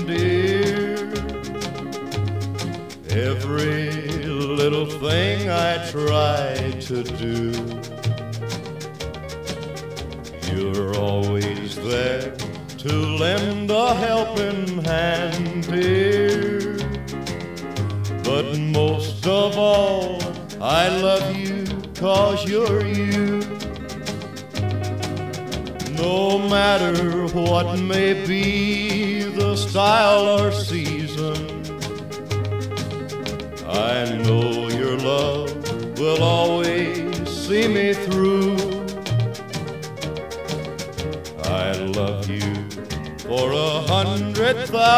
dear. Every little thing I try to do, you're always there to lend a helping hand, dear. But most of all, I love you 'cause you're you. No matter what may be the style or season, I know your love will always see me through. I love you for 100,000